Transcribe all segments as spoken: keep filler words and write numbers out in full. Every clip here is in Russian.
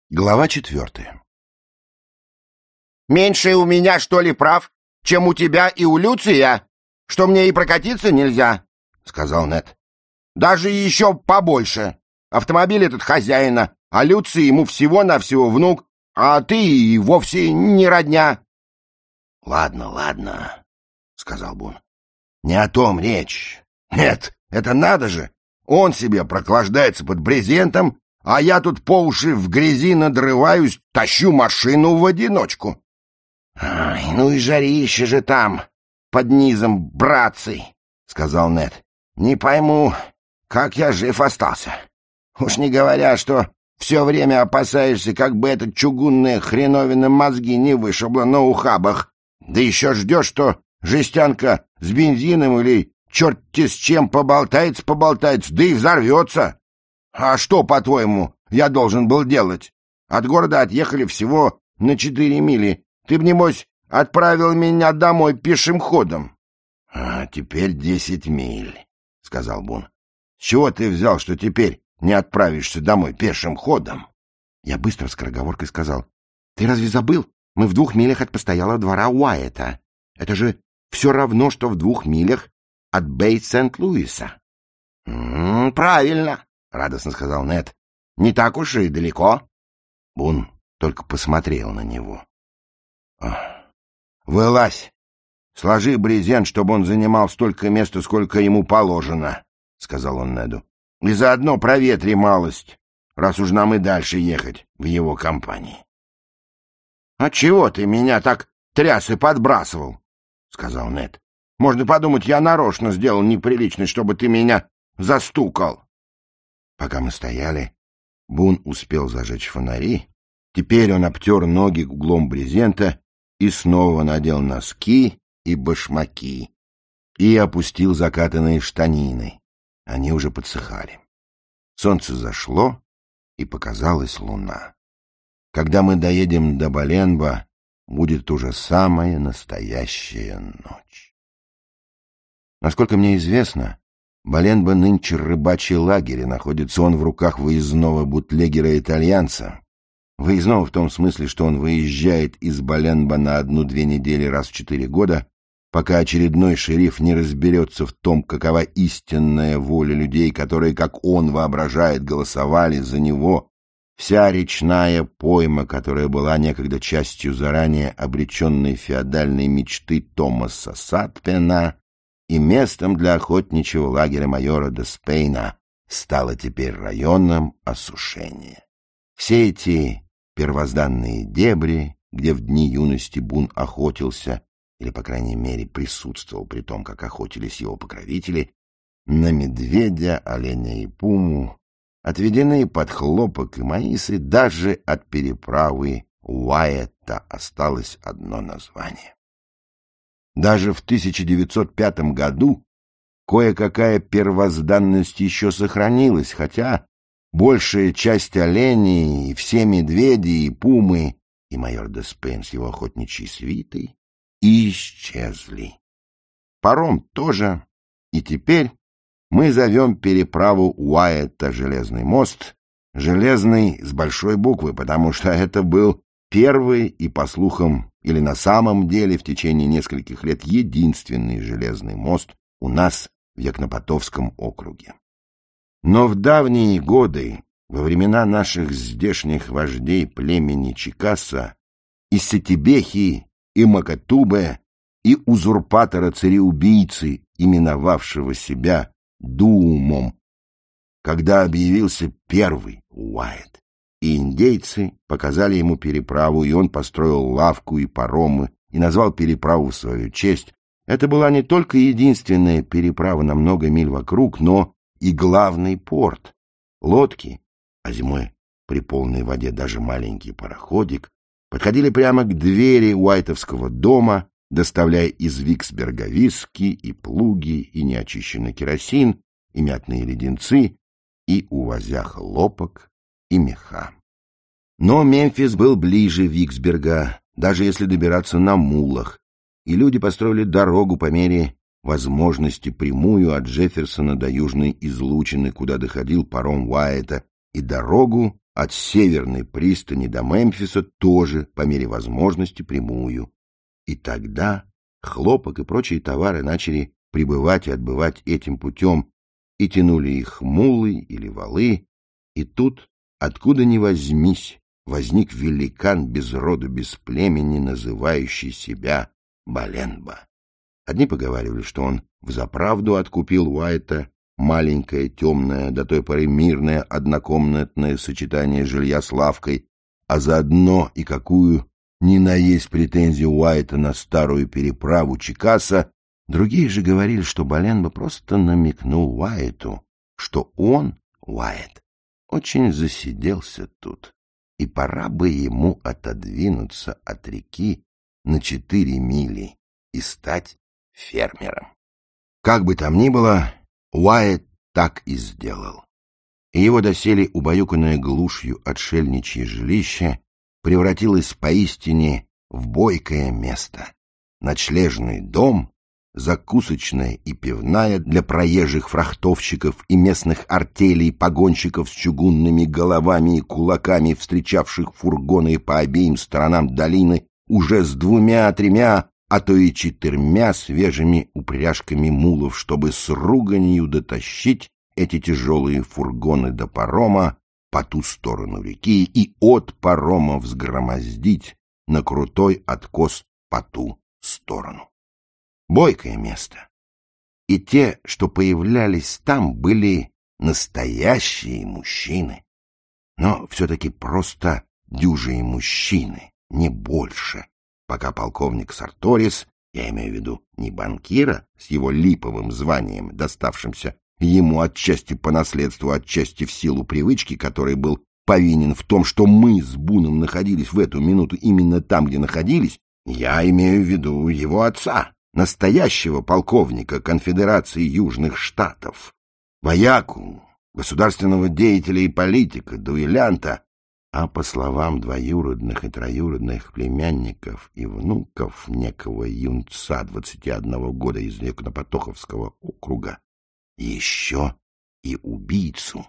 Глава четвертая. «Меньше у меня, что ли, прав, чем у тебя и у Люция, что мне и прокатиться нельзя?» — сказал Нед. «Даже еще побольше. Автомобиль этот хозяина, а Люций ему всего-навсего внук, а ты и вовсе не родня». «Ладно, ладно», — сказал Бун. «Не о том речь. Нет, это надо же. Он себе проклаждается под брезентом, а я тут по уши в грязи надрываюсь, тащу машину в одиночку». «Ай, ну и жарище же там, под низом, братцы», — сказал Нед. «Не пойму, как я жив остался. Уж не говоря, что все время опасаешься, как бы эта чугунная хреновина мозги не вышибла на ухабах. Да еще ждешь, что жестянка с бензином или черт-те с чем поболтается-поболтается, да и взорвется. А что, по-твоему, я должен был делать? От города отъехали всего на четыре мили. Ты б, небось, отправил меня домой пешим ходом». «А теперь десять миль», — сказал Бун. «С чего ты взял, что теперь не отправишься домой пешим ходом?» Я быстро скороговоркой сказал: «Ты разве забыл? Мы в двух милях от постоялого двора Уайета. Это же все равно, что в двух милях от Бейт-Сент-Луиса». «М-м, «Правильно», — радостно сказал Нед. «Не так уж и далеко». Бун только посмотрел на него. «Вылазь! Сложи брезент, чтобы он занимал столько места, сколько ему положено», — сказал он Неду. «И заодно проветри малость, раз уж нам и дальше ехать в его компании». «А чего ты меня так тряс и подбрасывал?» — сказал Нед. «Можно подумать, я нарочно сделал неприличность, чтобы ты меня застукал». Пока мы стояли, Бун успел зажечь фонари. Теперь он обтер ноги углом брезента и снова надел носки и башмаки и опустил закатанные штанины. Они уже подсыхали. Солнце зашло, и показалась луна. Когда мы доедем до Баленба, будет уже самая настоящая ночь. Насколько мне известно, Баленба нынче рыбачий лагерь, и находится он в руках выездного бутлегера-итальянца. Выездного в том смысле, что он выезжает из Баленба на одну-две недели раз в четыре года, пока очередной шериф не разберется в том, какова истинная воля людей, которые, как он воображает, голосовали за него. Вся речная пойма, которая была некогда частью заранее обреченной феодальной мечты Томаса Сатпена и местом для охотничьего лагеря майора де Спейна, стала теперь районом осушения. Все эти первозданные дебри, где в дни юности Бун охотился, или, по крайней мере, присутствовал при том, как охотились его покровители, на медведя, оленя и пуму, отведены под хлопок и маисы, даже от переправы Уайета осталось одно название. Даже в тысяча девятьсот пятом году кое-какая первозданность еще сохранилась, хотя большая часть оленей, и все медведи и пумы, и майор де Спейн с его охотничьей свитой исчезли. Паром тоже, и теперь мы зовем переправу Уайета «Железный мост», «Железный» с большой буквы, потому что это был первый и, по слухам, или на самом деле в течение нескольких лет единственный железный мост у нас в Якнопотовском округе. Но в давние годы, во времена наших здешних вождей племени Чикаса, и Сатибехи, и Макатубе, и узурпатора-цареубийцы, именовавшего себя Дуумом, когда объявился первый Уайет, и индейцы показали ему переправу, и он построил лавку и паромы, и назвал переправу в свою честь. Это была не только единственная переправа на много миль вокруг, но и главный порт. Лодки, а зимой при полной воде даже маленький пароходик, подходили прямо к двери уайтовского дома, доставляя из Виксберга виски и плуги, и неочищенный керосин, и мятные леденцы, и увозя хлопок и меха. Но Мемфис был ближе Виксберга, даже если добираться на мулах, и люди построили дорогу по мере возможности прямую от Джефферсона до Южной Излучины, куда доходил паром Уайета, и дорогу от северной пристани до Мемфиса тоже, по мере возможности, прямую. И тогда хлопок и прочие товары начали прибывать и отбывать этим путем, и тянули их мулы или валы, и тут, откуда ни возьмись, возник великан без роду, без племени, называющий себя Баленбо. Одни поговаривали, что он взаправду откупил Уайта маленькое, темное, до той поры мирное однокомнатное сочетание жилья с лавкой, а заодно и какую ни наесть претензию Уайта на старую переправу Чикаса. Другие же говорили, что Баленбо просто намекнул Уайту, что он, Уайт, очень засиделся тут, и пора бы ему отодвинуться от реки на четыре мили и стать фермером. Как бы там ни было, Уайт так и сделал. И его доселе убаюканное глушью отшельничье жилище превратилось поистине в бойкое место. Ночлежный дом, закусочная и пивная для проезжих фрахтовщиков и местных артелей погонщиков с чугунными головами и кулаками, встречавших фургоны по обеим сторонам долины уже с двумя-тремя, а то и четырьмя свежими упряжками мулов, чтобы с руганью дотащить эти тяжелые фургоны до парома по ту сторону реки и от парома взгромоздить на крутой откос по ту сторону. Бойкое место. И те, что появлялись там, были настоящие мужчины. Но все-таки просто дюжие мужчины, не больше. Пока полковник Сарторис, я имею в виду не банкира с его липовым званием, доставшимся ему отчасти по наследству, отчасти в силу привычки, который был повинен в том, что мы с Буном находились в эту минуту именно там, где находились, я имею в виду его отца, настоящего полковника Конфедерации Южных Штатов, вояку, государственного деятеля и политика, дуэлянта, а по словам двоюродных и троюродных племянников и внуков некого юнца двадцати одного года из Лекно-Потоховского округа, еще и убийцу.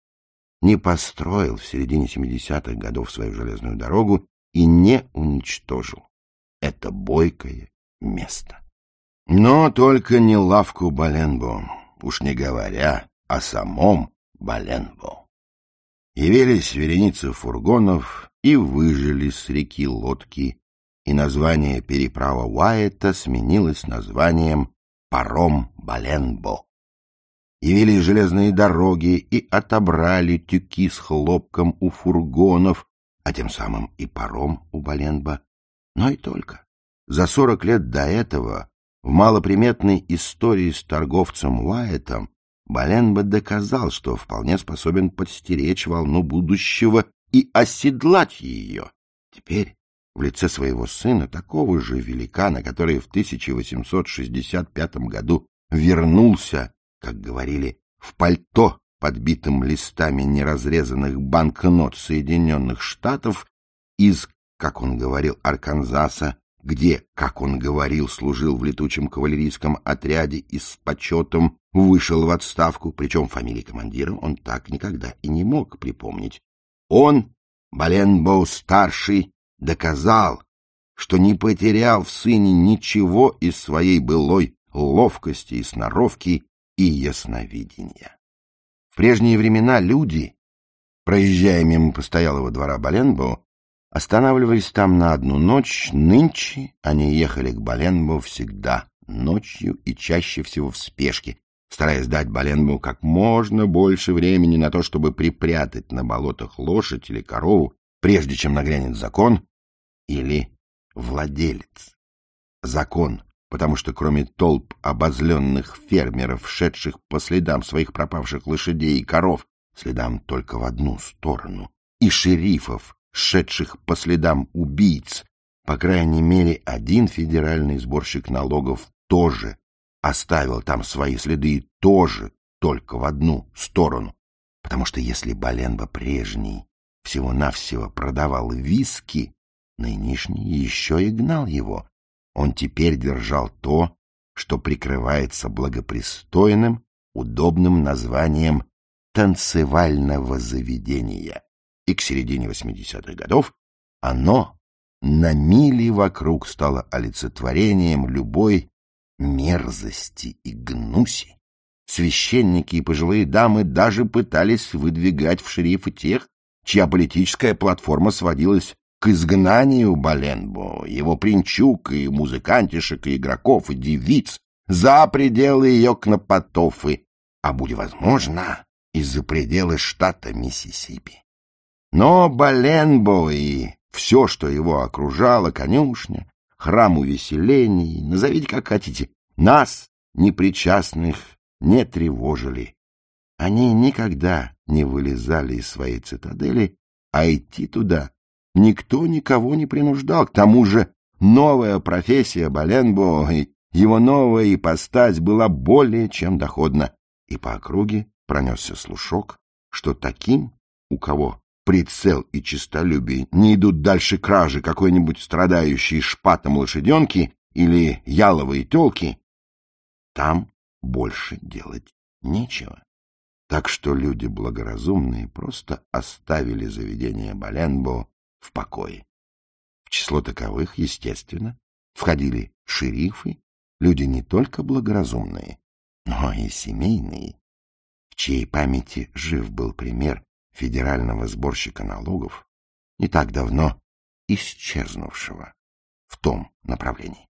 Не построил в середине семидесятых годов свою железную дорогу и не уничтожил это бойкое место. Но только не лавку Баленбо, уж не говоря о самом Баленбо. Явились вереницы фургонов и выжили с реки лодки, и название переправа Уайта сменилось названием паром Баленбо. Явились железные дороги и отобрали тюки с хлопком у фургонов, а тем самым и паром у Баленбо. Но и только. За сорок лет до этого в малоприметной истории с торговцем Уайтом Баленбо доказал, что вполне способен подстеречь волну будущего и оседлать ее. Теперь в лице своего сына, такого же великана, который в тысяча восемьсот шестьдесят пятом году вернулся, как говорили, в пальто, подбитым листами неразрезанных банкнот Соединенных Штатов из, как он говорил, Арканзаса, где, как он говорил, служил в летучем кавалерийском отряде и с почетом вышел в отставку, причем фамилии командира он так никогда и не мог припомнить. Он, Баленбо-старший, доказал, что не потерял в сыне ничего из своей былой ловкости и сноровки и ясновидения. В прежние времена люди, проезжая мимо постоялого двора Баленбо, останавливались там на одну ночь. Нынче они ехали к Баленбо всегда, ночью и чаще всего в спешке, стараясь дать Баленбо как можно больше времени на то, чтобы припрятать на болотах лошадь или корову, прежде чем нагрянет закон или владелец. Закон, потому что кроме толп обозленных фермеров, шедших по следам своих пропавших лошадей и коров, следам только в одну сторону, и шерифов, шедших по следам убийц, по крайней мере, один федеральный сборщик налогов тоже оставил там свои следы и тоже только в одну сторону. Потому что если Баленбо прежний всего-навсего продавал виски, нынешний еще и гнал его. Он теперь держал то, что прикрывается благопристойным, удобным названием танцевального заведения. и к середине восьмидесятых годов оно на мили вокруг стало олицетворением любой мерзости и гнуси. Священники и пожилые дамы даже пытались выдвигать в шерифы тех, чья политическая платформа сводилась к изгнанию Баленбо, его принчук и музыкантишек, и игроков, и девиц за пределы ее кнопотофы, а, будь возможно, и за пределы штата Миссисипи. Но Баленбо и все, что его окружало, конюшня, храм увеселений, назовите как хотите, нас, непричастных, не тревожили. Они никогда не вылезали из своей цитадели, а идти туда никто никого не принуждал. К тому же новая профессия Баленбо и его новая ипостась была более чем доходна, и по округе пронесся слушок, что таким, у кого прицел и честолюбие не идут дальше кражи какой-нибудь страдающей шпатом лошаденки или яловой телки, там больше делать нечего. Так что люди благоразумные просто оставили заведение Баленбо в покое. В число таковых, естественно, входили шерифы, люди не только благоразумные, но и семейные, в чьей памяти жив был пример федерального сборщика налогов, не так давно исчезнувшего в том направлении.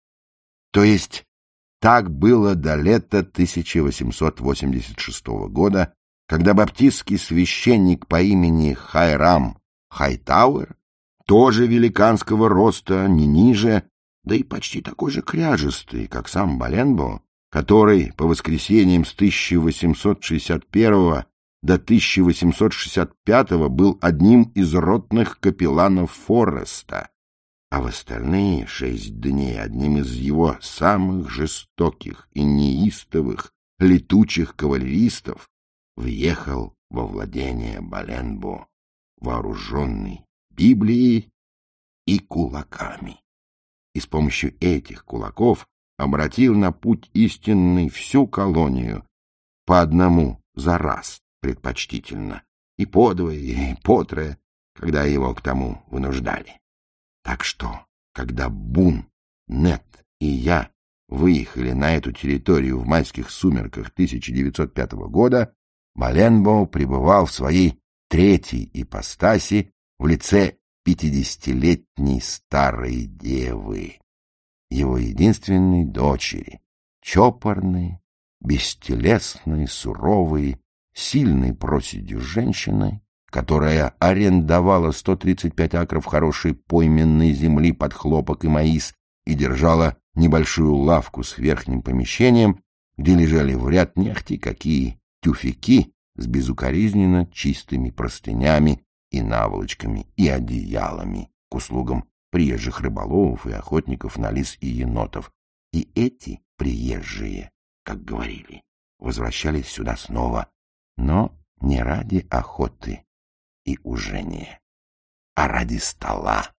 То есть так было до лета тысяча восемьсот восемьдесят шестого года, когда баптистский священник по имени Хайрам Хайтауэр, тоже великанского роста, не ниже, да и почти такой же кряжестый, как сам Баленбо, который по воскресеньям с тысяча восемьсот шестьдесят первого до тысяча восемьсот шестьдесят пятого был одним из ротных капелланов Фореста, а в остальные шесть дней одним из его самых жестоких и неистовых летучих кавалеристов, въехал во владение Баленбо, вооруженный Библией и кулаками. И с помощью этих кулаков обратил на путь истинный всю колонию, по одному за раз предпочтительно, и подвое, и потрое, когда его к тому вынуждали. Так что, когда Бун, Нет и я выехали на эту территорию в майских сумерках тысяча девятьсот пятого года, Баленбо пребывал в своей третьей ипостаси в лице пятидесятилетней старой девы, его единственной дочери, чопорной, бестелесной, суровой, сильной проседью женщины, которая арендовала сто тридцать пять акров хорошей пойменной земли под хлопок и маис и держала небольшую лавку с верхним помещением, где лежали в ряд нехти какие тюфяки с безукоризненно чистыми простынями и наволочками и одеялами к услугам приезжих рыболовов и охотников на лис и енотов. И эти приезжие, как говорили, возвращались сюда снова, но не ради охоты и ужения, а ради стола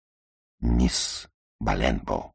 мисс Баленбо.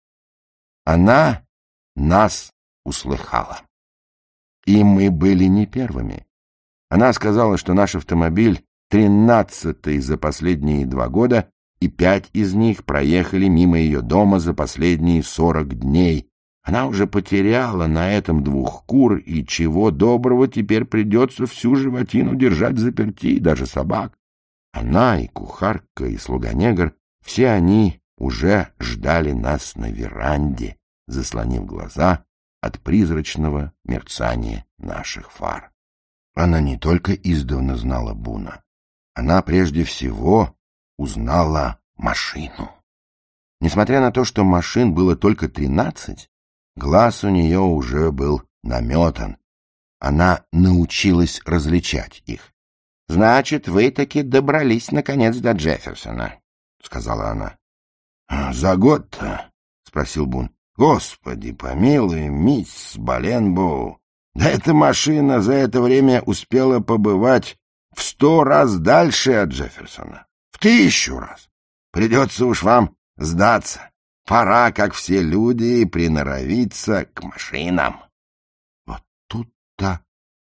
Она нас услыхала. И мы были не первыми. Она сказала, что наш автомобиль тринадцатый за последние два года, и пять из них проехали мимо ее дома за последние сорок дней. Она уже потеряла на этом двух кур, и чего доброго теперь придется всю животину держать взаперти, даже собак. Она и кухарка, и слуга-негр, все они уже ждали нас на веранде, заслонив глаза от призрачного мерцания наших фар. Она не только издавна знала Буна, она прежде всего узнала машину. Несмотря на то, что машин было только тринадцать, глаз у нее уже был наметан. Она научилась различать их. — Значит, вы таки добрались, наконец, до Джефферсона, — сказала она. — За год-то? — спросил Бун. — Господи помилуй, мисс Баленбо, да эта машина за это время успела побывать в сто раз дальше от Джефферсона. В тысячу раз. Придется уж вам сдаться. Пора, как все люди, приноровиться к машинам. Вот тут-то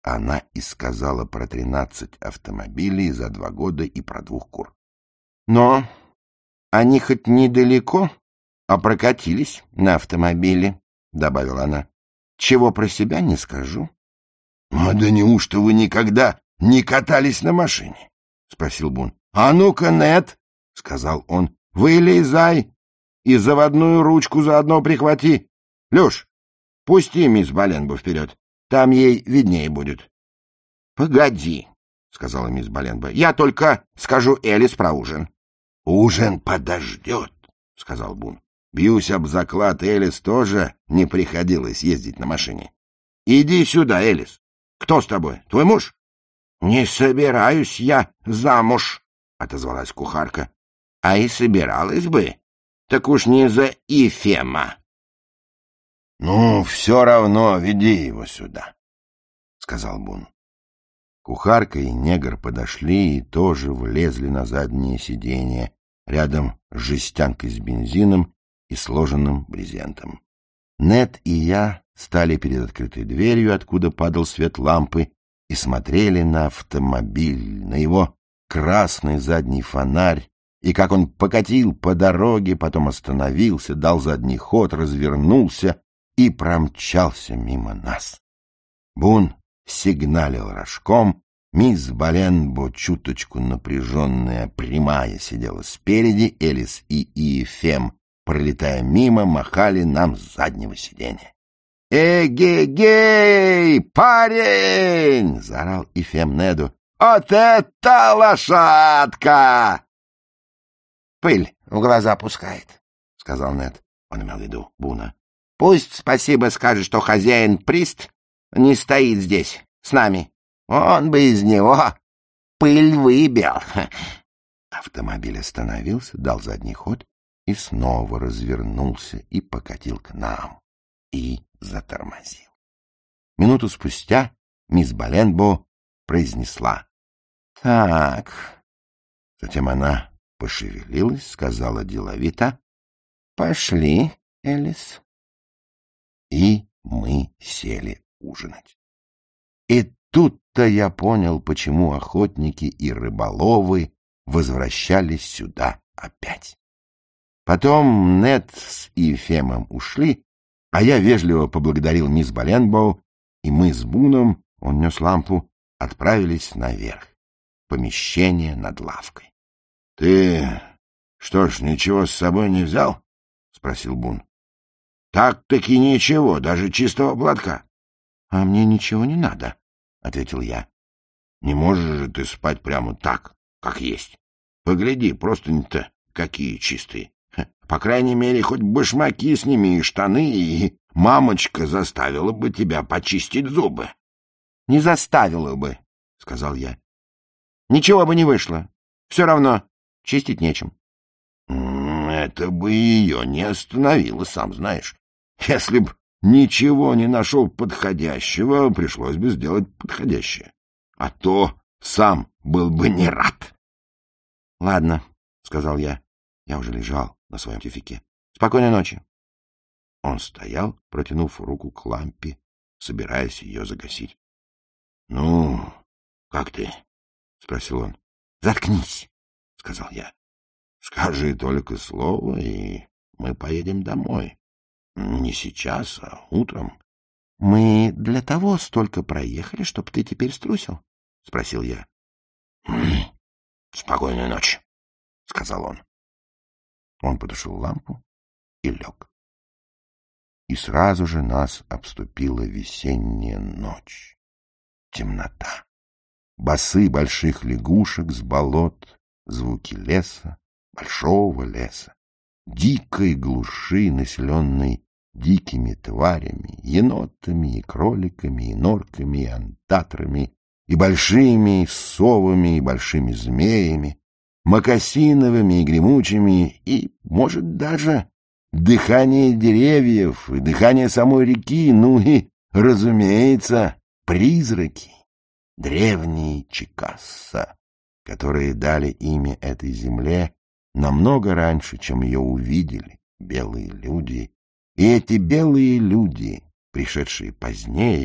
Она и сказала про тринадцать автомобилей за два года и про двух кур. Но они хоть недалеко, а прокатились на автомобиле, — добавила она. — Чего про себя не скажу. — А да неужто вы никогда не катались на машине? — спросил Бун. — А ну-ка, Нет, — сказал он, — вылезай и заводную ручку заодно прихвати. Леш, пусти мисс Боленбо вперед, там ей виднее будет. — Погоди, — сказала мисс Боленбо, — я только скажу Элис про ужин. — Ужин подождет, — сказал Бун. Бьюсь об заклад, Элис тоже не приходилось ездить на машине. — Иди сюда, Элис. Кто с тобой? Твой муж? — Не собираюсь я замуж, — отозвалась кухарка. — А и собиралась бы. Так уж не за Ефема. — Ну, все равно веди его сюда, — сказал Бун. Кухарка и негр подошли и тоже влезли на заднее сиденье, рядом с жестянкой с бензином и сложенным брезентом. Нет и я стали перед открытой дверью, откуда падал свет лампы, и смотрели на автомобиль, на его красный задний фонарь, и как он покатил по дороге, потом остановился, дал задний ход, развернулся и промчался мимо нас. Бун сигналил рожком, мисс Боленбо, чуточку напряженная, прямая, сидела спереди, Элис и Ефем, пролетая мимо, махали нам с заднего сиденья. «Эгегей, парень!» — заорал Ефем Неду. «Вот это лошадка!» «Пыль в глаза пускает», — сказал Нед. Он имел в виду Буна. «Пусть спасибо скажет, что хозяин Прист не стоит здесь с нами. Он бы из него пыль выбил». Автомобиль остановился, дал задний ход и снова развернулся и покатил к нам. И затормозил. Минуту спустя мисс Боленбо произнесла: «Так». Затем она пошевелилась, сказала деловито: «Пошли, Элис». И мы сели ужинать. И тут-то я понял, почему охотники и рыболовы возвращались сюда опять. Потом Нед с Ефемом ушли, а я вежливо поблагодарил мисс Боленбо, и мы с Буном, он нес лампу, отправились наверх, в помещение над лавкой. — Ты что ж, ничего с собой не взял? — спросил Бун. — Так-таки ничего, даже чистого платка. — А мне ничего не надо, — ответил я. — Не можешь же ты спать прямо так, как есть. Погляди, простыни-то какие чистые. По крайней мере, хоть башмаки сними и штаны, и мамочка заставила бы тебя почистить зубы. — Не заставила бы, — сказал я. — Ничего бы не вышло. Все равно чистить нечем. — Это бы ее не остановило, сам знаешь. Если б ничего не нашел подходящего, пришлось бы сделать подходящее. А то сам был бы не рад. — Ладно, — сказал я. Я уже лежал на своем тюфике. — Спокойной ночи. Он стоял, протянув руку к лампе, собираясь ее загасить. — Ну, как ты? — спросил он. — Заткнись, — сказал я. — Скажи только слово, и мы поедем домой. Не сейчас, а утром. — Мы для того столько проехали, чтоб ты теперь струсил? — спросил я. — Спокойной ночи, — сказал он. Он потушил лампу и лег. И сразу же нас обступила весенняя ночь. Темнота. Басы больших лягушек с болот, звуки леса, большого леса, дикой глуши, населенной дикими тварями, енотами и кроликами, и норками, и антатрами, и большими совами, и большими змеями, мокасиновыми и гремучими, и, может, даже дыхание деревьев и дыхание самой реки, ну и, разумеется, призраки, древние Чикасса, которые дали имя этой земле намного раньше, чем ее увидели белые люди. И эти белые люди, пришедшие позднее,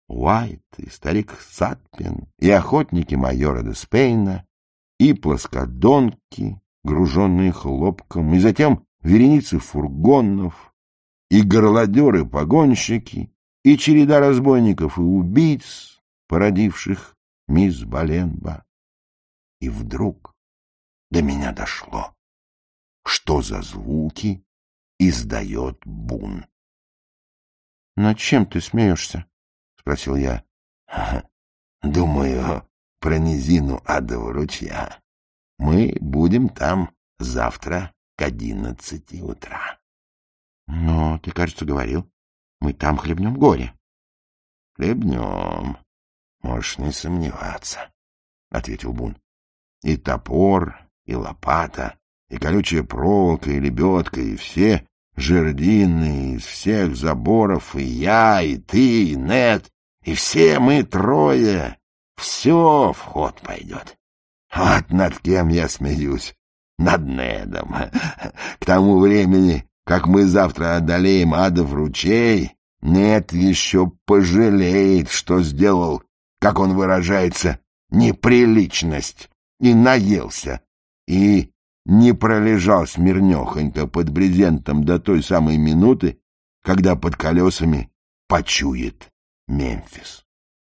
Уайт, и старик Сатпин, и охотники майора де Спейна, и плоскодонки, груженные хлопком, и затем вереницы фургонов, и горлодеры-погонщики, и череда разбойников и убийц, породивших мисс Боленбо. И вдруг до меня дошло, что за звуки издает Бун. — Над чем ты смеешься? — спросил я. — Думаю про низину Адового ручья. Мы будем там завтра к одиннадцати утра. — Но ты, кажется, говорил, мы там хлебнем горе. — Хлебнем, можешь не сомневаться, — ответил Бун. — И топор, и лопата, и колючая проволока, и лебедка, и все жердины из всех заборов, и я, и ты, и Нед, и все мы трое, все в ход пойдет. Вот над кем я смеюсь, над Недом. К тому времени, как мы завтра одолеем Адов ручей, Нед еще пожалеет, что сделал, как он выражается, неприличность, и наелся, и не пролежал смирнехонько под брезентом до той самой минуты, когда под колесами почует Мемфис.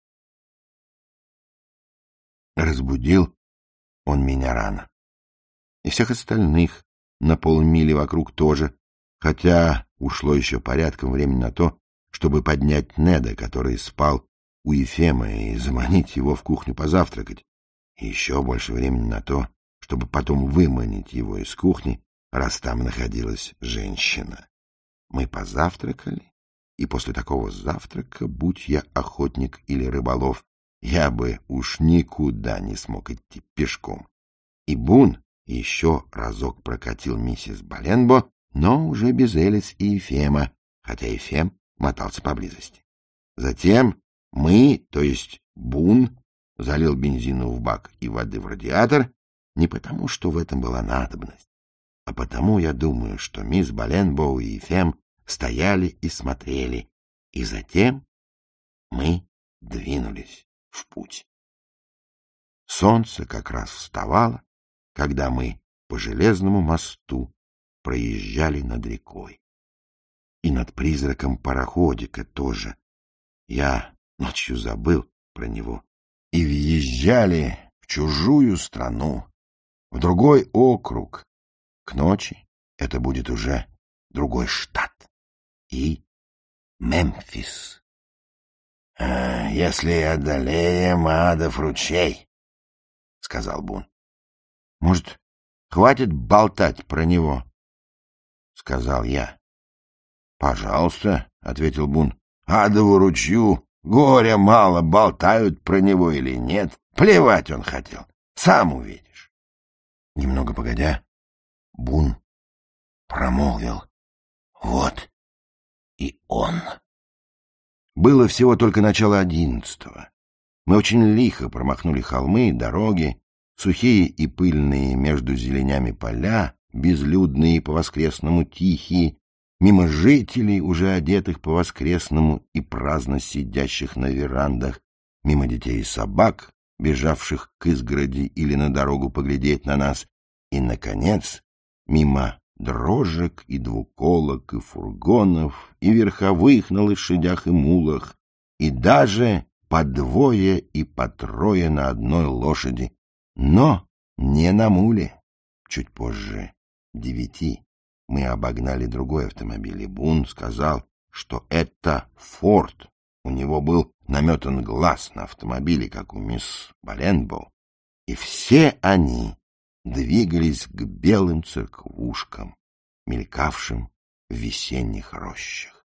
Разбудил он меня рано. И всех остальных на полмили вокруг тоже, хотя ушло еще порядком времени на то, чтобы поднять Неда, который спал у Ефема, и заманить его в кухню позавтракать, и еще больше времени на то, чтобы потом выманить его из кухни, раз там находилась женщина. Мы позавтракали, и после такого завтрака, будь я охотник или рыболов, я бы уж никуда не смог идти пешком. И Бун еще разок прокатил миссис Боленбо, но уже без Элис и Ефема, хотя Ефем мотался поблизости. Затем мы, то есть Бун, залил бензину в бак и воды в радиатор, не потому, что в этом была надобность, а потому, я думаю, что мисс Боленбо и Ефем стояли и смотрели, и затем мы двинулись в путь. Солнце как раз вставало, когда мы по железному мосту проезжали над рекой. И над призраком пароходика тоже. Я ночью забыл про него. И въезжали в чужую страну, в другой округ. К ночи это будет уже другой штат. И Мемфис. — Если одолеем Адов ручей, — сказал Бун. — Может, хватит болтать про него? — сказал я. — Пожалуйста, — ответил Бун. — Адову ручью горя мало, болтают про него или нет. Плевать он хотел, сам увидишь. Немного погодя, Бун промолвил: — Вот и он. Было всего только начало одиннадцатого. Мы очень лихо промахнули холмы, дороги, сухие и пыльные между зеленями поля, безлюдные по-воскресному тихие, мимо жителей, уже одетых по-воскресному и праздно сидящих на верандах, мимо детей и собак, бежавших к изгороди или на дорогу поглядеть на нас, и, наконец, мимо дрожек и двуколок, и фургонов, и верховых на лошадях и мулах, и даже по двое и по трое на одной лошади, но не на муле. Чуть позже девяти мы обогнали другой автомобиль, и Бун сказал, что это Форд. У него был наметан глаз на автомобиле, как у мисс Боленбо, и все они двигались к белым церквушкам, мелькавшим в весенних рощах.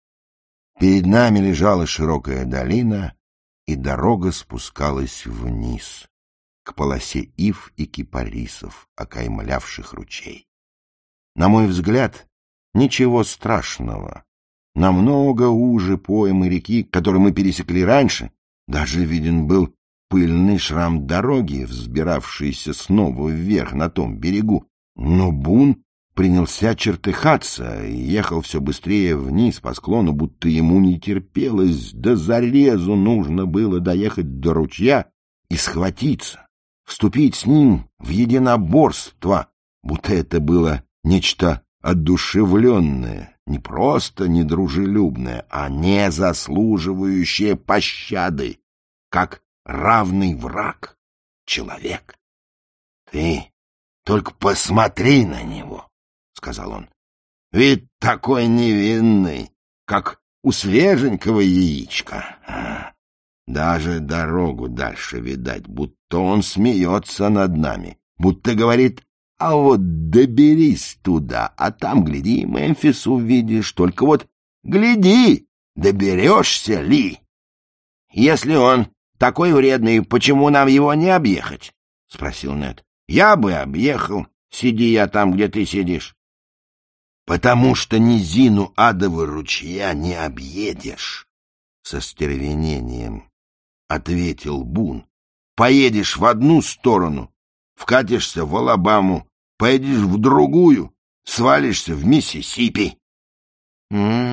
Перед нами лежала широкая долина, и дорога спускалась вниз, к полосе ив и кипарисов, окаймлявших ручей. На мой взгляд, ничего страшного. Намного уже поймы реки, которую мы пересекли раньше, даже виден был пыльный шрам дороги, взбиравшийся снова вверх на том берегу. Но Бун принялся чертыхаться и ехал все быстрее вниз по склону, будто ему не терпелось, до зарезу нужно было доехать до ручья и схватиться, вступить с ним в единоборство, будто это было нечто одушевленное, не просто недружелюбное, а не заслуживающее пощады, как равный враг человек. — Ты только посмотри на него, — сказал он. — Вид такой невинный, как у свеженького яичка. А, даже дорогу дальше видать, будто он смеется над нами, будто говорит: а вот доберись туда, а там, гляди, Мемфис увидишь, только вот гляди, доберешься ли? — Если он такой вредный, почему нам его не объехать? — спросил Нед. — Я бы объехал, сиди я там, где ты сидишь. — Потому что низину адового ручья не объедешь, — со стервенением ответил Бун. — Поедешь в одну сторону, вкатишься в Алабаму, поедешь в другую, свалишься в Миссисипи. —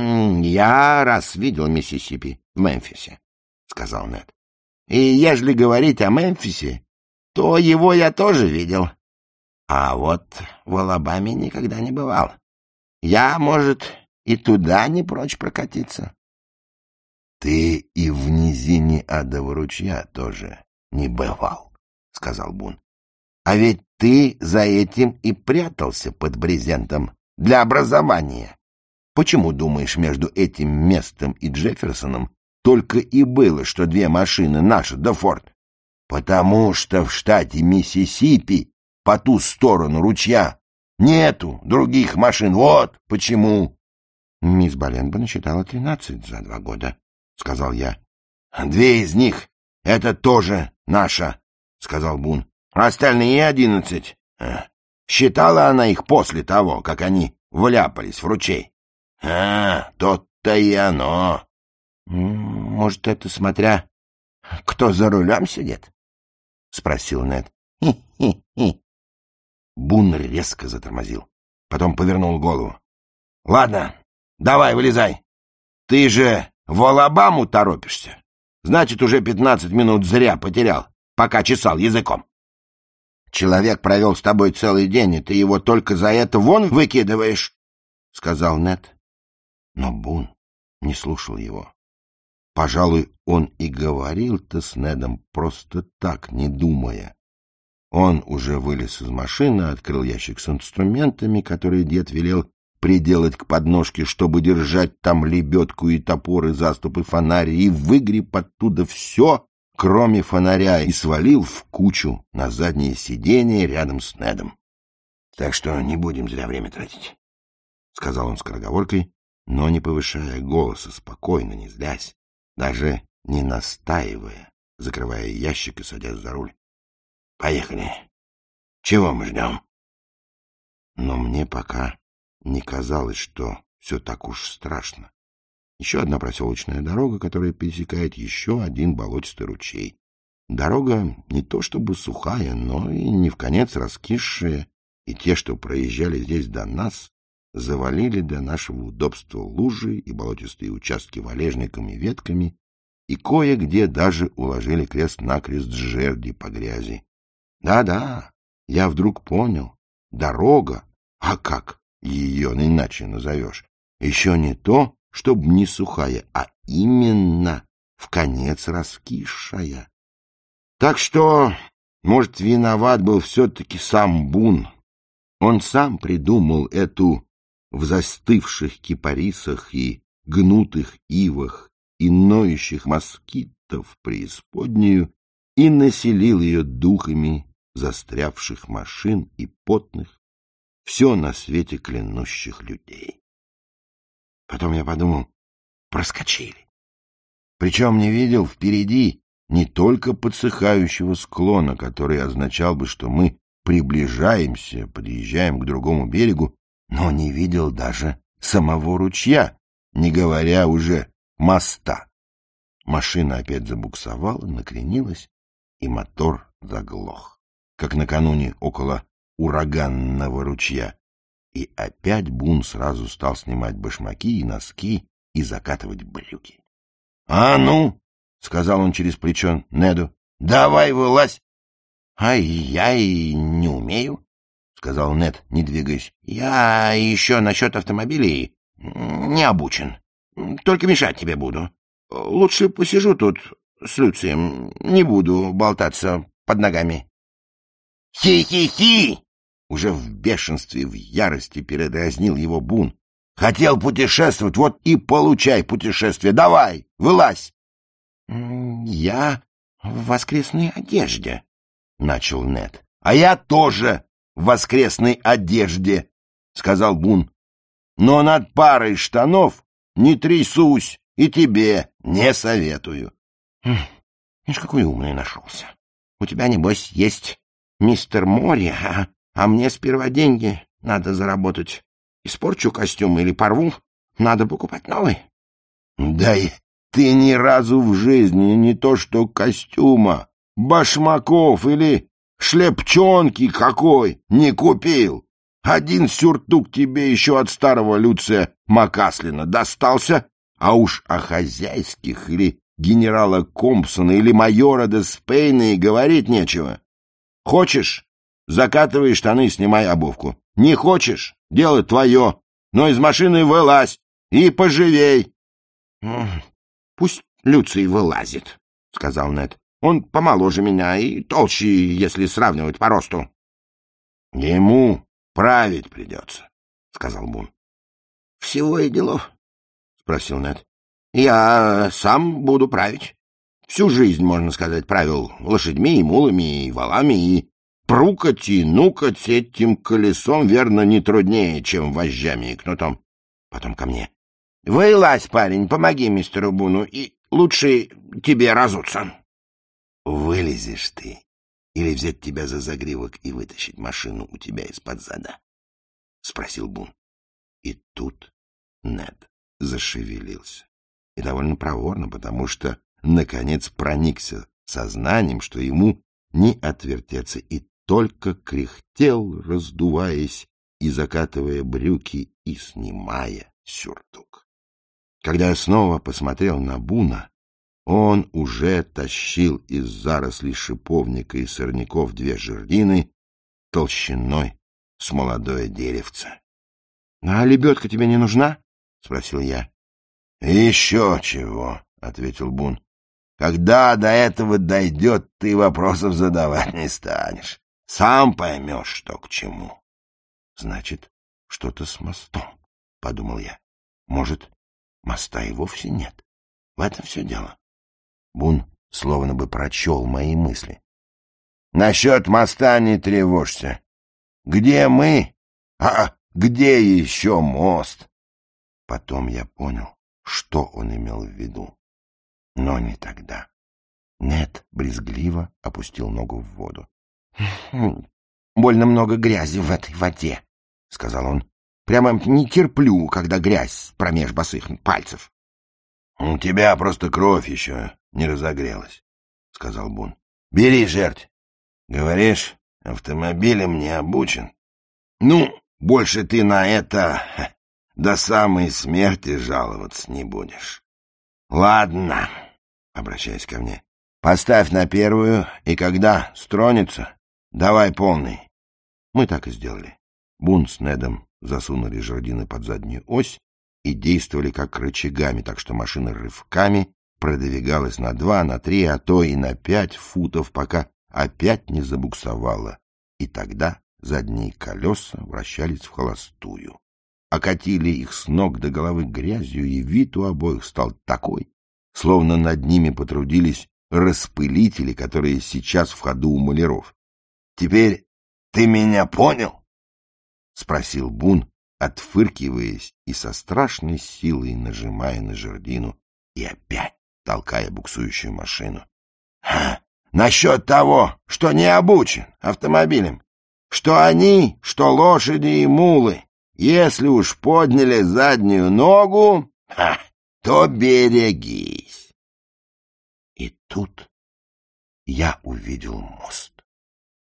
Я раз видел Миссисипи в Мемфисе, — сказал Нед. — И ежели говорить о Мемфисе, то его я тоже видел. А вот в Алабаме никогда не бывал. Я, может, и туда не прочь прокатиться. — Ты и в низине адового ручья тоже не бывал, — сказал Бун. — А ведь ты за этим и прятался под брезентом для образования. Почему, думаешь, между этим местом и Джефферсоном только и было, что две машины, наша да Форд? Потому что в штате Миссисипи по ту сторону ручья нету других машин. Вот почему. — Мисс Баленба насчитала тринадцать за два года, — сказал я. — Две из них — это тоже наша, — сказал Бун. — Остальные одиннадцать. Считала она их после того, как они вляпались в ручей. — А, то-то и оно. — Может, это смотря кто за рулем сидит? — спросил Нед. Хи-хи-хи. Бун резко затормозил, потом повернул голову. — Ладно, давай, вылезай. Ты же в Алабаму торопишься. Значит, уже пятнадцать минут зря потерял, пока чесал языком. Человек провел с тобой целый день, и ты его только за это вон выкидываешь, — сказал Нед. Но Бун не слушал его. Пожалуй, он и говорил-то с Недом просто так, не думая. Он уже вылез из машины, открыл ящик с инструментами, которые дед велел приделать к подножке, чтобы держать там лебедку и топор, и заступ, и фонарь, и выгреб оттуда все, кроме фонаря, и свалил в кучу на заднее сиденье рядом с Недом. — Так что не будем зря время тратить, — сказал он скороговоркой, но не повышая голоса, спокойно, не злясь, даже не настаивая, закрывая ящик и садясь за руль. — Поехали. Чего мы ждем? Но мне пока не казалось, что все так уж страшно. Еще одна проселочная дорога, которая пересекает еще один болотистый ручей. Дорога не то чтобы сухая, но и не вконец раскисшая, и те, что проезжали здесь до нас, завалили для нашего удобства лужи и болотистые участки валежниками и ветками, и кое-где даже уложили крест-накрест жерди по грязи. Да-да, я вдруг понял, дорога, а как ее иначе назовешь, еще не то, чтобы не сухая, а именно вконец раскисшая. Так что, может, виноват был все-таки сам Бун. Он сам придумал эту в застывших кипарисах и гнутых ивах и ноющих москитов преисподнюю и населил ее духами застрявших машин и потных, все на свете клянущих людей. Потом я подумал, проскочили. Причем не видел впереди не только подсыхающего склона, который означал бы, что мы приближаемся, подъезжаем к другому берегу, но не видел даже самого ручья, не говоря уже моста. Машина опять забуксовала, накренилась, и мотор заглох, как накануне около ураганного ручья. И опять Бун сразу стал снимать башмаки и носки и закатывать брюки. — А ну! — сказал он через плечо Неду. — Давай вылазь! — А я и не умею, — сказал Нед, не двигаясь. — Я еще насчет автомобилей не обучен. Только мешать тебе буду. Лучше посижу тут с Люцием, не буду болтаться под ногами. «Хи-хи-хи!» Уже в бешенстве, в ярости передразнил его Бун. «Хотел путешествовать, вот и получай путешествие. Давай, вылазь!» «Я в воскресной одежде», — начал Нед. «А я тоже в воскресной одежде», — сказал Бун. «Но над парой штанов не трясусь и тебе не советую». «Видишь, какой умный нашелся. У тебя, небось, есть мистер Мори, а, а мне сперва деньги надо заработать. Испорчу костюм или порву, надо покупать новый». «Да и ты ни разу в жизни не то что костюма, башмаков или шлепчонки какой не купил. Один сюртук тебе еще от старого Люция Макаслина достался, а уж о хозяйских или генерала Компсона или майора де Спейна и говорить нечего. Хочешь — закатывай штаны и снимай обувку. Не хочешь — дело твое, но из машины вылазь и поживей. — Пусть Люций вылазит, — сказал Нед. — Он помоложе меня и толще, если сравнивать по росту. — Ему править придется, — сказал Бун. — Всего и делов? — спросил Нед. — Я сам буду править. Всю жизнь, можно сказать, правил лошадьми и мулами и валами, и прукать и нукать этим колесом, верно, не труднее, чем вожжами и кнутом. Потом ко мне. — Вылазь, парень, помоги мистеру Буну, и лучше тебе разуться. — Вылезешь ты, или взять тебя за загривок и вытащить машину у тебя из-под зада? — спросил Бун. И тут Нед зашевелился. И довольно проворно, потому что, наконец, проникся сознанием, что ему не отвертеться, и только кряхтел, раздуваясь и закатывая брюки и снимая сюртук. Когда я снова посмотрел на Буна, он уже тащил из зарослей шиповника и сорняков две жердины толщиной с молодое деревце. — А лебедка тебе не нужна? — спросил я. — Еще чего, — ответил Бун. — Когда до этого дойдет, ты вопросов задавать не станешь. Сам поймешь, что к чему. — Значит, что-то с мостом, — подумал я. Может, моста и вовсе нет. В этом все дело. Бун словно бы прочел мои мысли. — Насчет моста не тревожься. Где мы? А где еще мост? Потом я понял, что он имел в виду. Но не тогда. Нед брезгливо опустил ногу в воду. — Больно много грязи в этой воде, — сказал он. — Прямо не терплю, когда грязь промеж босых пальцев. — У тебя просто кровь еще не разогрелась, — сказал Бун. — Бери жерть. Говоришь, автомобилем не обучен. Ну, больше ты на это до самой смерти жаловаться не будешь. Ладно, обращаясь ко мне, поставь на первую, и когда стронется, давай полный. Мы так и сделали. Бун с Недом засунули жердины под заднюю ось и действовали как рычагами, так что машина рывками продвигалась на два, на три, а то и на пять футов, пока опять не забуксовала. И тогда задние колеса вращались в холостую, окатили их с ног до головы грязью, и вид у обоих стал такой, словно над ними потрудились распылители, которые сейчас в ходу у маляров. — Теперь ты меня понял? — спросил Бун, отфыркиваясь и со страшной силой нажимая на жердину и опять толкая буксующую машину. — Насчет того, что не обучен автомобилем, что они, что лошади и мулы, если уж подняли заднюю ногу, ха, то берегись. И тут я увидел мост.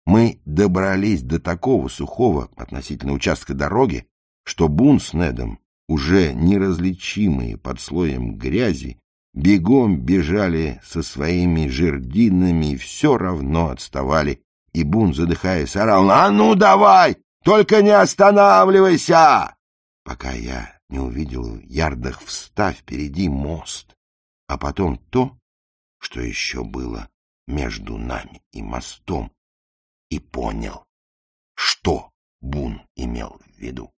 Мы добрались до такого сухого относительно участка дороги, что Бун с Недом, уже неразличимые под слоем грязи, бегом бежали со своими жердинами и все равно отставали, и Бун, задыхаясь, орал: «А ну давай! Только не останавливайся!» Пока я не увидел в ярдах в ста впереди мост, а потом то, что еще было между нами и мостом, и понял, что Бун имел в виду.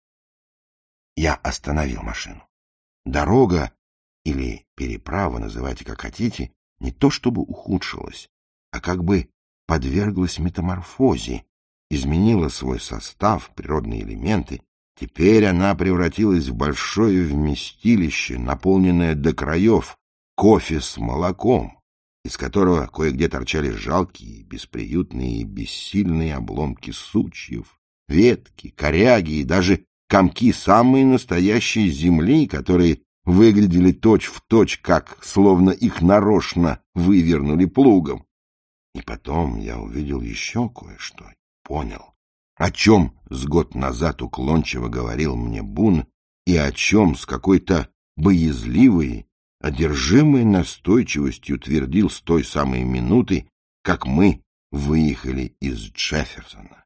Я остановил машину. Дорога, или переправа, называйте как хотите, не то чтобы ухудшилась, а как бы подверглась метаморфозе, изменила свой состав, природные элементы. Теперь она превратилась в большое вместилище, наполненное до краев кофе с молоком, из которого кое-где торчали жалкие, бесприютные и бессильные обломки сучьев, ветки, коряги и даже комки самой настоящей земли, которые выглядели точь-в-точь, как словно их нарочно вывернули плугом. И потом я увидел еще кое-что, понял, о чем с год назад уклончиво говорил мне Бун и о чем с какой-то боязливой, одержимой настойчивостью твердил с той самой минуты, как мы выехали из Джефферсона.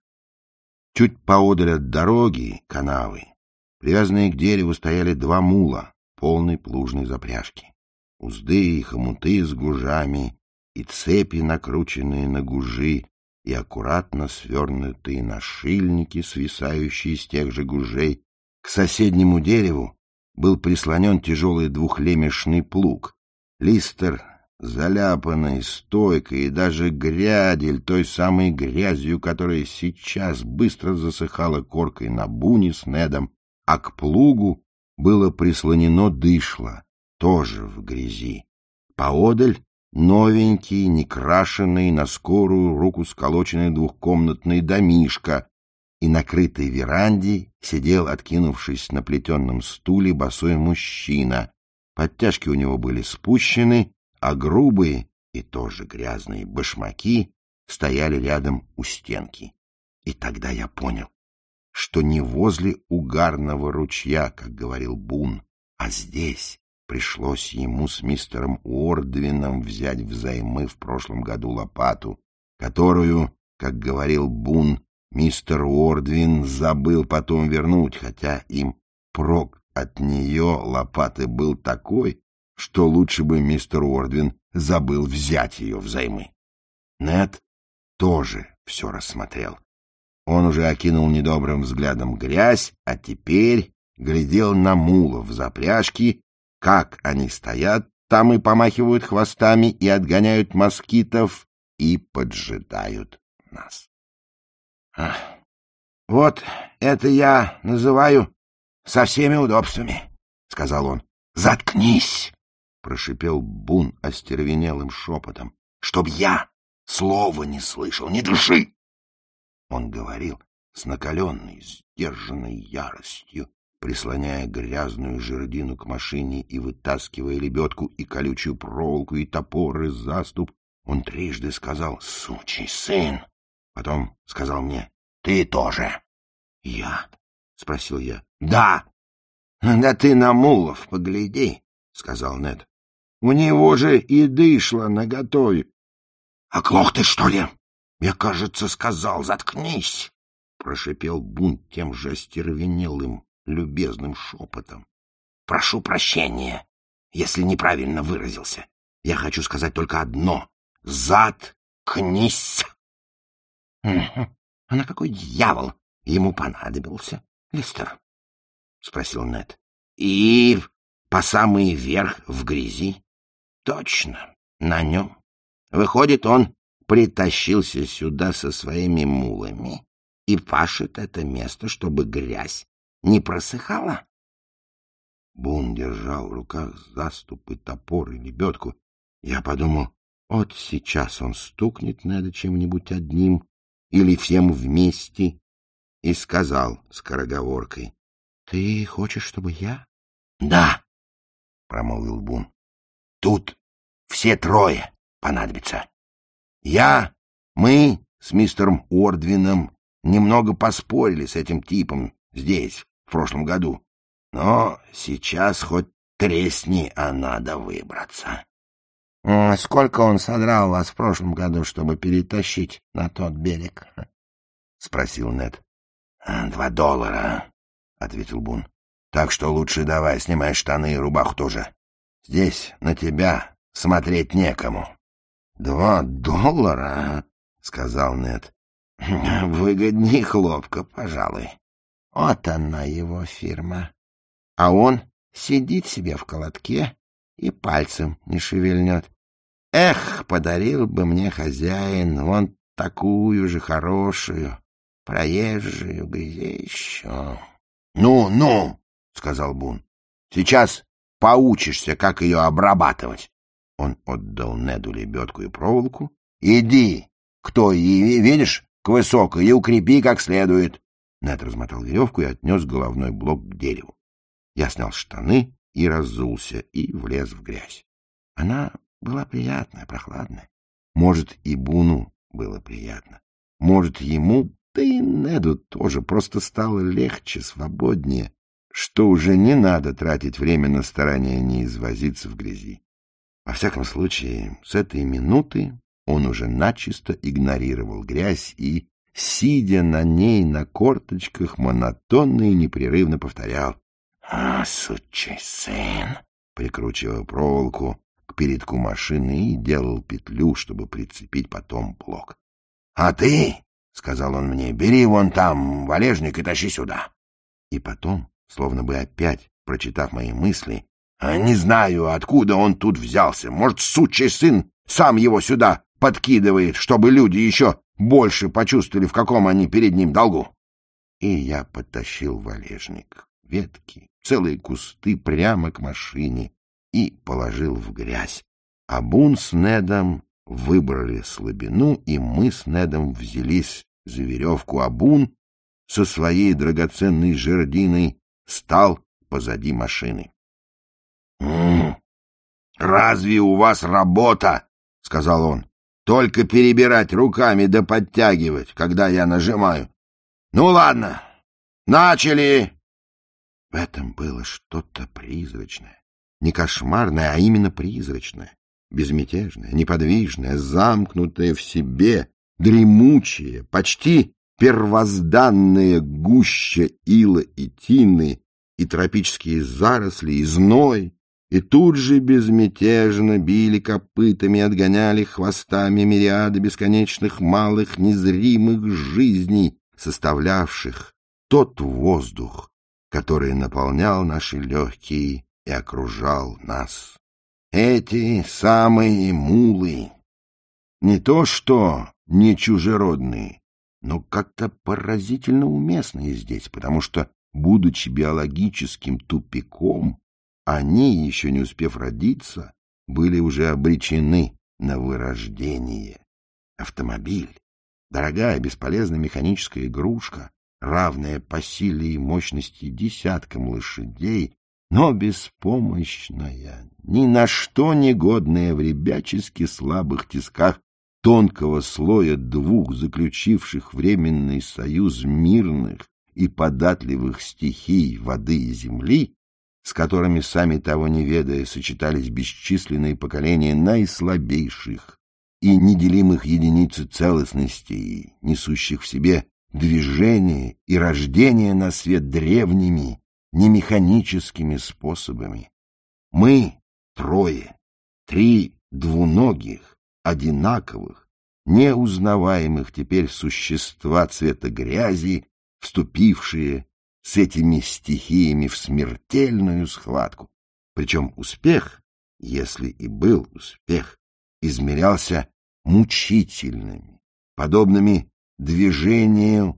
Чуть поодаль от дороги, канавы, привязанные к дереву, стояли два мула полной плужной запряжки. Узды и хомуты с гужами, и цепи, накрученные на гужи, и аккуратно свернутые нашильники, свисающие с тех же гужей. К соседнему дереву был прислонен тяжелый двухлемешный плуг. Листер, заляпанный стойкой, и даже грядель, той самой грязью, которая сейчас быстро засыхала коркой на Буне с Недом, а к плугу было прислонено дышло, тоже в грязи. Поодаль новенький, некрашенный, на скорую руку сколоченный двухкомнатный домишко, и на крытой веранде сидел, откинувшись на плетеном стуле, босой мужчина. Подтяжки у него были спущены, а грубые и тоже грязные башмаки стояли рядом у стенки. И тогда я понял, что не возле угарного ручья, как говорил Бун, а здесь пришлось ему с мистером Уордвином взять взаймы в прошлом году лопату, которую, как говорил Бун, мистер Уордвин забыл потом вернуть, хотя им прок от нее лопаты был такой, что лучше бы мистер Уордвин забыл взять ее взаймы. Нед тоже все рассмотрел. Он уже окинул недобрым взглядом грязь, а теперь глядел на мулов в запряжке, как они стоят там и помахивают хвостами, и отгоняют москитов, и поджидают нас. Ах, вот это я называю со всеми удобствами, — сказал он. — Заткнись! — прошипел Бун остервенелым шепотом. — Чтоб я слова не слышал, не дыши! Он говорил с накаленной, сдержанной яростью, прислоняя грязную жердину к машине и вытаскивая лебедку и колючую проволоку и топор и заступ. Он трижды сказал: «Сучий сын!» Потом сказал мне: «Ты тоже!» «Я?» — спросил я. «Да!» «Да ты на мулов погляди!» — сказал Нед. «У него же и дышло наготове!» «Оглох ты, что ли? Я, кажется, сказал: заткнись!» — прошипел Бун тем же остервенелым, любезным шепотом. «Прошу прощения, если неправильно выразился. Я хочу сказать только одно: заткнись!» «А на какой дьявол ему понадобился, Листер?» — спросил Нед. «И по самый верх в грязи?» «Точно, на нем. Выходит, он притащился сюда со своими мулами и пашет это место, чтобы грязь не просыхала?» Бун держал в руках заступ и топор и лебедку. Я подумал, вот сейчас он стукнет Неда чем-нибудь одним или всем вместе, и сказал скороговоркой: «Ты хочешь, чтобы я?» «Да», — промолвил Бун. «Тут все трое понадобятся. Я, мы с мистером Ордвином немного поспорили с этим типом здесь, в прошлом году. Но сейчас хоть тресни, а надо выбраться. — Сколько он содрал вас в прошлом году, чтобы перетащить на тот берег? — спросил Нед. — Два доллара, — ответил Бун. — Так что лучше давай, снимай штаны и рубаху тоже. Здесь на тебя смотреть некому. — Два доллара, — сказал Нед. — Выгодней хлопка, пожалуй. Вот она его фирма. А он сидит себе в колодке и пальцем не шевельнет. Эх, подарил бы мне хозяин вон такую же хорошую, проезжую грязищу. — Ну, ну, — сказал Бун, — сейчас поучишься, как ее обрабатывать. Он отдал Неду лебедку и проволоку. — Иди, кто и видишь, к высокой, и укрепи как следует. Нед размотал веревку и отнес головной блок к дереву. Я снял штаны и разулся, и влез в грязь. Она была приятная, прохладная. Может, и Буну было приятно. Может, ему, да и Неду тоже просто стало легче, свободнее, что уже не надо тратить время на старание не извозиться в грязи. Во всяком случае, с этой минуты он уже начисто игнорировал грязь и, сидя на ней на корточках, монотонно и непрерывно повторял: «А, сучий сын!» прикручивая проволоку к передку машины и делал петлю, чтобы прицепить потом блок. — А ты, — сказал он мне, — бери вон там валежник и тащи сюда. И потом, словно бы опять прочитав мои мысли, не знаю, откуда он тут взялся, может, сучий сын сам его сюда подкидывает, чтобы люди еще больше почувствовали, в каком они перед ним долгу. И я подтащил валежник, ветки, целые кусты прямо к машине и положил в грязь. А Бун с Недом выбрали слабину, и мы с Недом взялись за веревку, а Бун со своей драгоценной жердиной стал позади машины. «М-м, разве у вас работа, — сказал он, — только перебирать руками да подтягивать, когда я нажимаю? Ну ладно, начали!» В этом было что-то призрачное, не кошмарное, а именно призрачное, безмятежное, неподвижное, замкнутое в себе, дремучее, почти первозданное гуща ила и тины, и тропические заросли, и зной, и тут же безмятежно били копытами, отгоняли хвостами мириады бесконечных малых незримых жизней, составлявших тот воздух, который наполнял наши легкие и окружал нас. Эти самые мулы, не то что не чужеродные, но как-то поразительно уместные здесь, потому что, будучи биологическим тупиком, они, еще не успев родиться, были уже обречены на вырождение. Автомобиль, дорогая бесполезная механическая игрушка, равная по силе и мощности десяткам лошадей, но беспомощная, ни на что не годная в ребячески слабых тисках тонкого слоя двух заключивших временный союз мирных и податливых стихий воды и земли, с которыми, сами того не ведая, сочетались бесчисленные поколения наислабейших и неделимых единиц целостности, несущих в себе движение и рождение на свет древними, немеханическими способами. Мы трое, три двуногих, одинаковых, неузнаваемых теперь существа цвета грязи, вступившие с этими стихиями в смертельную схватку. Причем успех, если и был успех, измерялся мучительными, подобными движению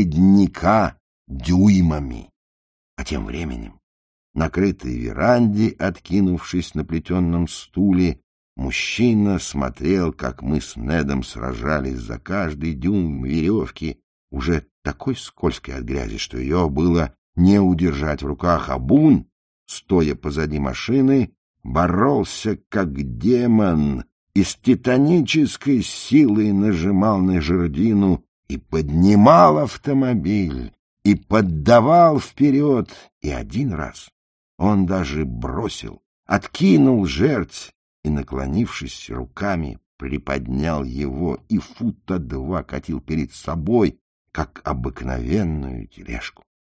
ледника дюймами. А тем временем, на крытой веранде, откинувшись на плетеном стуле, мужчина смотрел, как мы с Недом сражались за каждый дюйм веревки, уже такой скользкой от грязи, что ее было не удержать в руках, а Бун, стоя позади машины, боролся как демон и с титанической силой нажимал на жердину и поднимал автомобиль, и поддавал вперед, и один раз он даже бросил, откинул жердь и, наклонившись руками, приподнял его и фута два катил перед собой, как обыкновенную тележку.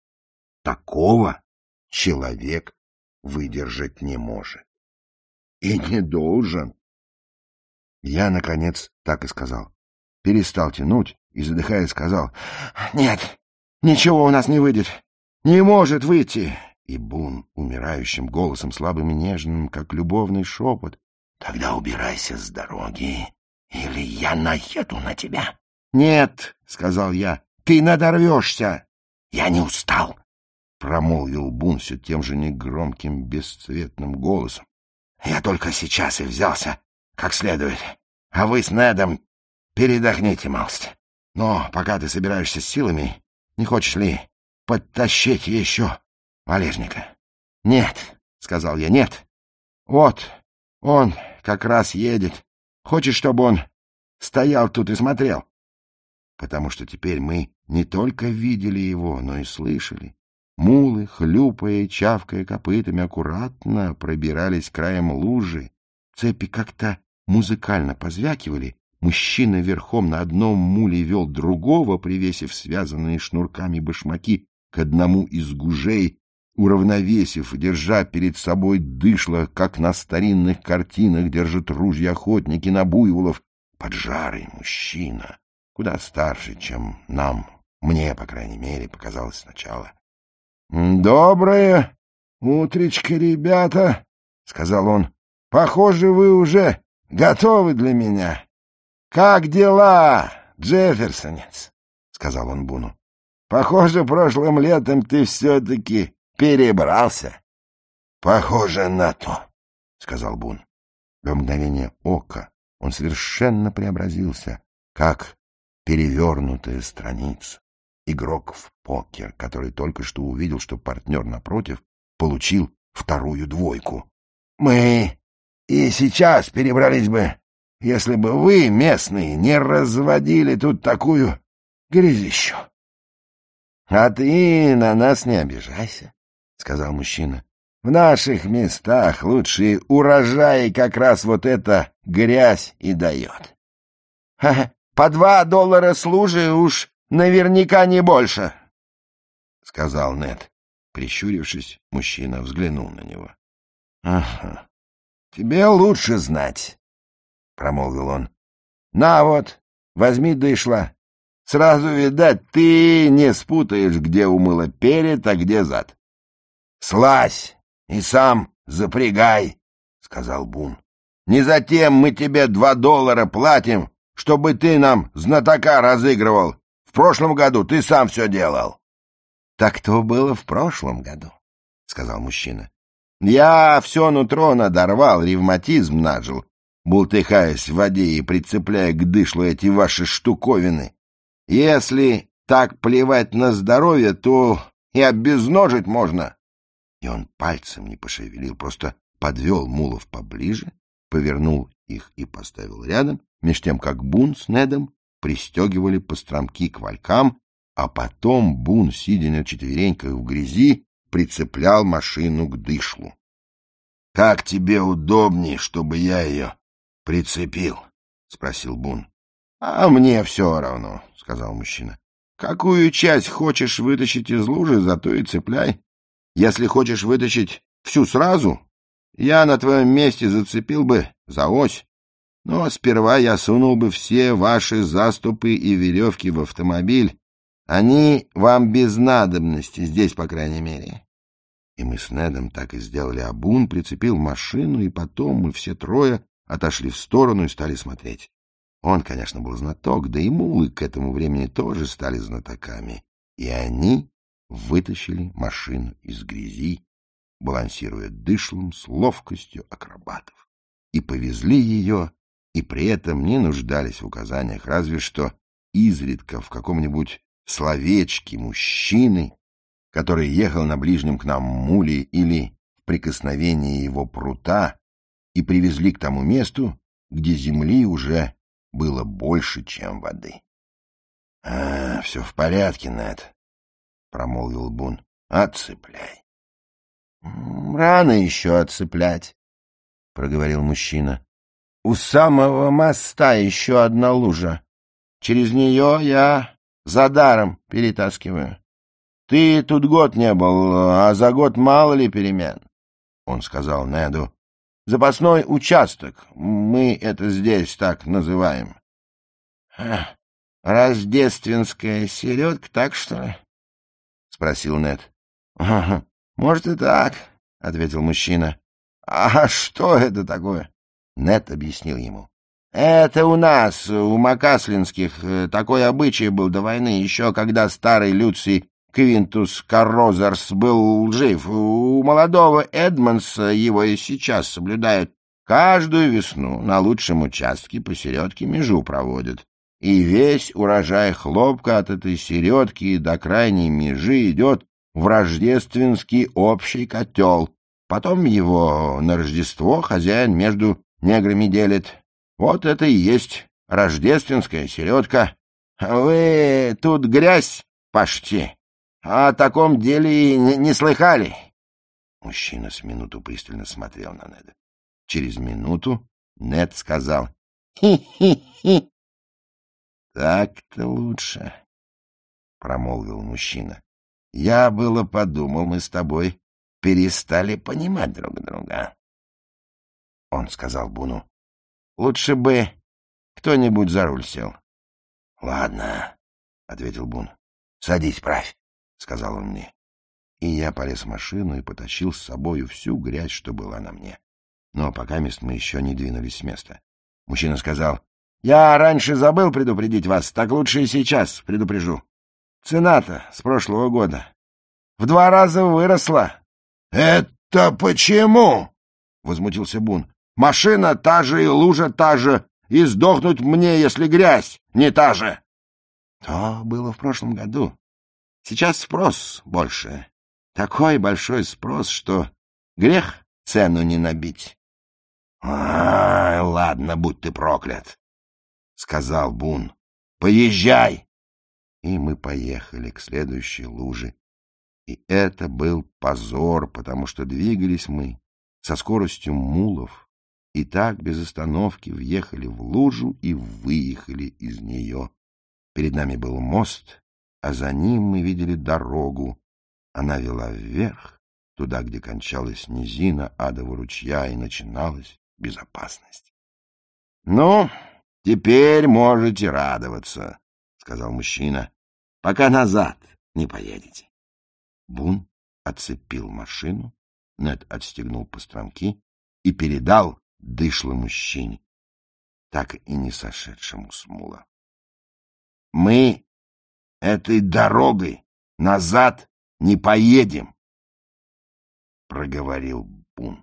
Такого человек выдержать не может. И не должен. Я, наконец, так и сказал. Перестал тянуть и, задыхаясь, сказал: «Нет, ничего у нас не выйдет. Не может выйти». И Бун умирающим голосом, слабым и нежным, как любовный шепот: «Тогда убирайся с дороги, или я наеду на тебя». «Нет», — сказал я, — «ты надорвешься». «Я не устал», — промолвил Бун все тем же негромким, бесцветным голосом. «Я только сейчас и взялся как следует, а вы с Недом передохните, малость. Но пока ты собираешься с силами, не хочешь ли подтащить еще валежника?» «Нет», — сказал я, — «нет. Вот он как раз едет. Хочешь, чтобы он стоял тут и смотрел?» Потому что теперь мы не только видели его, но и слышали. Мулы, хлюпая и чавкая копытами, аккуратно пробирались краем лужи. Цепи как-то музыкально позвякивали. Мужчина верхом на одном муле вел другого, привесив связанные шнурками башмаки к одному из гужей, уравновесив, держа перед собой дышло, как на старинных картинах держат ружья охотники на буйволов. Поджарый мужчина, куда старше, чем нам, мне, по крайней мере, показалось сначала. — Доброе утречко, ребята, — сказал он. — Похоже, вы уже готовы для меня. — Как дела, Джефферсонец? — сказал он Буну. — Похоже, прошлым летом ты все-таки перебрался. — Похоже на то, — сказал Бун. В мгновение ока он совершенно преобразился, как перевернутая страница. Игрок в покер, который только что увидел, что партнер напротив получил вторую двойку. — Мы и сейчас перебрались бы, если бы вы, местные, не разводили тут такую грязищу. — А ты на нас не обижайся, — сказал мужчина. — В наших местах лучшие урожаи как раз вот эта грязь и дает. — По два доллара с лужи уж наверняка не больше, — сказал Нед. Прищурившись, мужчина взглянул на него. — Ага, тебе лучше знать, — промолвил он. — На вот, возьми дышло. Сразу, видать, ты не спутаешь, где умыло перед, а где зад. — Слазь и сам запрягай, — сказал Бун. — Не затем мы тебе два доллара платим, чтобы ты нам знатока разыгрывал. В прошлом году ты сам все делал. — Так то было в прошлом году, — сказал мужчина. — Я все нутро надорвал, ревматизм нажил, бултыхаясь в воде и прицепляя к дышлу эти ваши штуковины. Если так плевать на здоровье, то и обезножить можно. И он пальцем не пошевелил, просто подвел мулов поближе, повернул их и поставил рядом, меж тем как Бун с Недом пристегивали постромки к валькам, а потом Бун, сидя на четвереньках в грязи, прицеплял машину к дышлу. — Как тебе удобнее, чтобы я ее прицепил? — спросил Бун. — А мне все равно, — сказал мужчина. — Какую часть хочешь вытащить из лужи, зато и цепляй. Если хочешь вытащить всю сразу, я на твоем месте зацепил бы за ось. Но сперва я сунул бы все ваши заступы и веревки в автомобиль. Они вам без надобности, здесь, по крайней мере. И мы с Недом так и сделали, а Бун прицепил машину, и потом мы все трое отошли в сторону и стали смотреть. Он, конечно, был знаток, да и мулы к этому времени тоже стали знатоками. И они вытащили машину из грязи, балансируя дышлом с ловкостью акробатов, и повезли ее, и при этом не нуждались в указаниях, разве что изредка в каком-нибудь словечке мужчины, который ехал на ближнем к нам муле, или в прикосновении его прута, и привезли к тому месту, где земли уже было больше, чем воды. — А, все в порядке, Нед, — промолвил Бун. — Отцепляй. — Рано еще отцеплять, — проговорил мужчина. — У самого моста еще одна лужа. Через нее я за даром перетаскиваю. Ты тут год не был, а за год мало ли перемен, — он сказал Неду. — Запасной участок, мы это здесь так называем. — Рождественская середка, так что ли? — спросил Нед. — Может и так, — ответил мужчина. — А что это такое? Нед объяснил ему. — Это у нас, у Макаслинских, такой обычай был до войны, еще когда старый Люций Квинтус Каррозерс был жив. У молодого Эдмонса его и сейчас соблюдают. Каждую весну на лучшем участке посередке межу проводят. И весь урожай хлопка от этой середки до крайней межи идет в рождественский общий котел. Потом его на Рождество хозяин между неграми делит. Вот это и есть рождественская середка. Вы тут грязь пашете. О таком деле и не, не слыхали. Мужчина с минуту пристально смотрел на Неда. Через минуту Нед сказал: «Хи-хи-хи». «Так-то лучше», — промолвил мужчина. «Я было подумал, мы с тобой перестали понимать друг друга». Он сказал Буну: «Лучше бы кто-нибудь за руль сел». «Ладно», — ответил Бун. «Садись, правь», — сказал он мне. И я полез в машину и потащил с собою всю грязь, что была на мне. Но пока мест мы еще не двинулись с места. Мужчина сказал: «Я раньше забыл предупредить вас, так лучше и сейчас предупрежу. Цена-то с прошлого года в два раза выросла». «Это почему?» — возмутился Бун. «Машина та же и лужа та же, и сдохнуть мне, если грязь не та же». «То было в прошлом году. Сейчас спрос больше. Такой большой спрос, что грех цену не набить». «Ай, ладно, будь ты проклят», — сказал Бун. «Поезжай!» И мы поехали к следующей луже. И это был позор, потому что двигались мы со скоростью мулов, и так без остановки въехали в лужу и выехали из нее. Перед нами был мост, а за ним мы видели дорогу. Она вела вверх, туда, где кончалась низина адового ручья, и начиналась безопасность. — Ну, теперь можете радоваться, — сказал мужчина, — пока назад не поедете. Бун отцепил машину, Нед отстегнул постромки и передал дышло мужчине, так и не сошедшему с мула. — Мы этой дорогой назад не поедем, — проговорил Бун.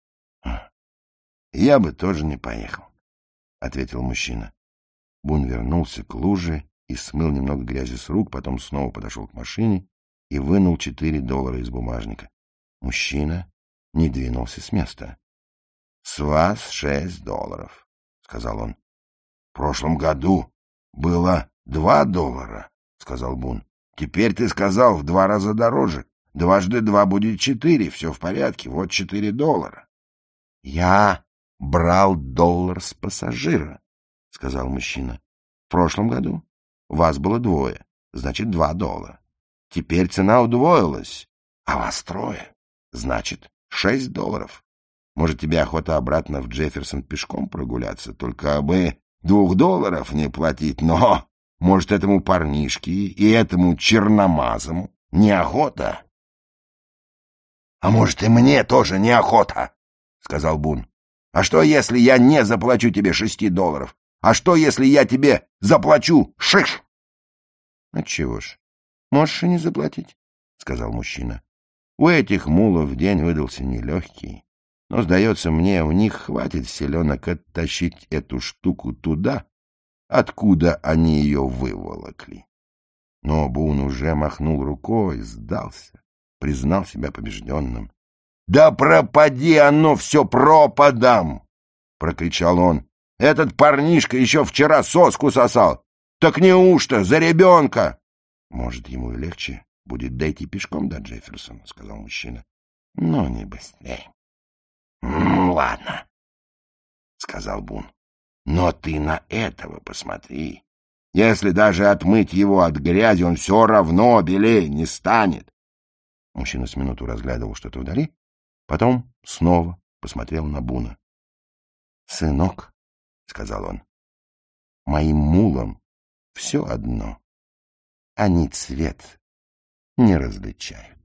— Я бы тоже не поехал, — ответил мужчина. Бун вернулся к луже и смыл немного грязи с рук, потом снова подошел к машине и вынул четыре доллара из бумажника. Мужчина не двинулся с места. — С вас шесть долларов, — сказал он. — В прошлом году было два доллара, — сказал Бун. — Теперь ты сказал в два раза дороже. Дважды два будет четыре, все в порядке, вот четыре доллара. — Я брал доллар с пассажира, — сказал мужчина. — В прошлом году вас было двое, значит, два доллара. Теперь цена удвоилась, а вас трое, значит, шесть долларов. Может, тебе охота обратно в Джефферсон пешком прогуляться, только бы двух долларов не платить, но, может, этому парнишке и этому черномазому неохота? — А может, и мне тоже неохота, — сказал Бун. — А что, если я не заплачу тебе шести долларов? А что, если я тебе заплачу шиш? — Отчего ж, можешь и не заплатить, — сказал мужчина. — У этих мулов день выдался нелегкий, но, сдается мне, у них хватит селенок оттащить эту штуку туда, откуда они ее выволокли. Но Бун уже махнул рукой, сдался, признал себя побежденным. — Да пропади оно все пропадом! — прокричал он. — Этот парнишка еще вчера соску сосал. Так неужто за ребенка? — Может, ему и легче будет дойти пешком до Джефферсона, — сказал мужчина. — Но не быстрее. — Ладно, — сказал Бун. — Но ты на этого посмотри. Если даже отмыть его от грязи, он все равно белее не станет. Мужчина с минуту разглядывал что-то вдали, потом снова посмотрел на Буна. — Сынок, — сказал он, — моим мулам все одно. Они цвет не различают.